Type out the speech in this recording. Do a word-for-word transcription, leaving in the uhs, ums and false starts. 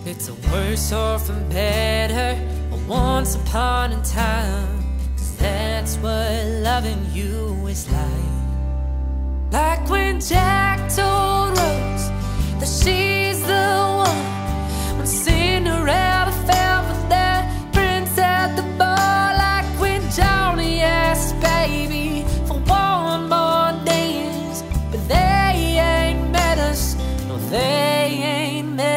It's a worse or from better, or once upon a time, 'cause that's what loving you is like. Like when Jack told Rose that she's the one, when Cinderella fell for that prince at the ball. Like when Johnny asked baby for one more dance, but they ain't met us, no they ain't met